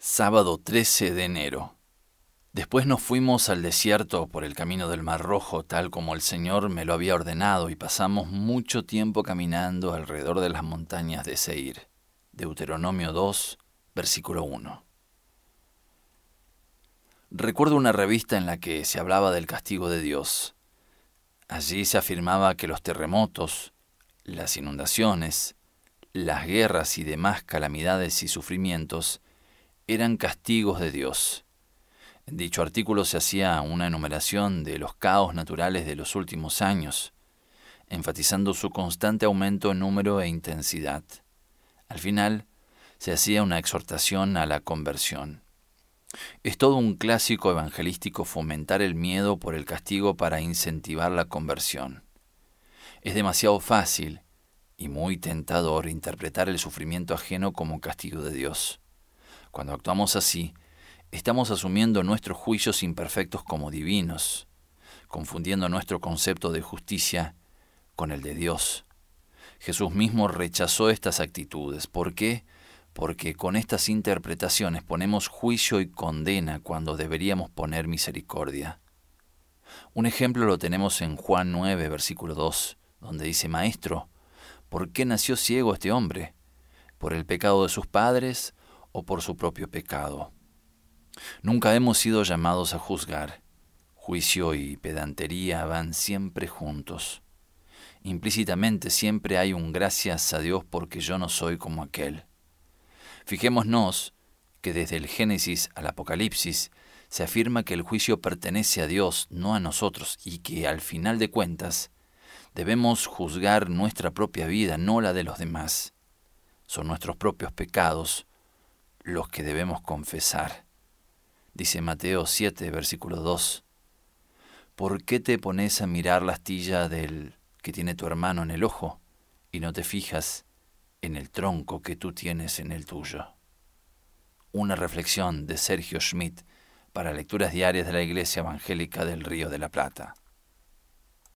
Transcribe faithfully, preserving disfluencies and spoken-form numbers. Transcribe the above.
Sábado trece de enero. Después nos fuimos al desierto por el camino del Mar Rojo, tal como el Señor me lo había ordenado, y pasamos mucho tiempo caminando alrededor de las montañas de Seir. Deuteronomio dos, versículo uno. Recuerdo una revista en la que se hablaba del castigo de Dios. Allí se afirmaba que los terremotos, las inundaciones, las guerras y demás calamidades y sufrimientos eran castigos de Dios. En dicho artículo se hacía una enumeración de los caos naturales de los últimos años, enfatizando su constante aumento en número e intensidad. Al final, se hacía una exhortación a la conversión. Es todo un clásico evangelístico fomentar el miedo por el castigo para incentivar la conversión. Es demasiado fácil y muy tentador interpretar el sufrimiento ajeno como castigo de Dios. Cuando actuamos así, estamos asumiendo nuestros juicios imperfectos como divinos, confundiendo nuestro concepto de justicia con el de Dios. Jesús mismo rechazó estas actitudes. ¿Por qué? Porque con estas interpretaciones ponemos juicio y condena cuando deberíamos poner misericordia. Un ejemplo lo tenemos en Juan nueve, versículo dos, donde dice: Maestro, ¿por qué nació ciego este hombre? ¿Por el pecado de sus padres o por su propio pecado? Nunca hemos sido llamados a juzgar. Juicio y pedantería van siempre juntos. Implícitamente siempre hay un gracias a Dios porque yo no soy como aquel. Fijémonos que desde el Génesis al Apocalipsis se afirma que el juicio pertenece a Dios, no a nosotros, y que al final de cuentas debemos juzgar nuestra propia vida, no la de los demás. Son nuestros propios pecados los que debemos confesar. Dice Mateo siete, versículo dos. ¿Por qué te pones a mirar la astilla del que tiene tu hermano en el ojo y no te fijas en el tronco que tú tienes en el tuyo? Una reflexión de Sergio Schmidt para Lecturas Diarias de la Iglesia Evangélica del Río de la Plata.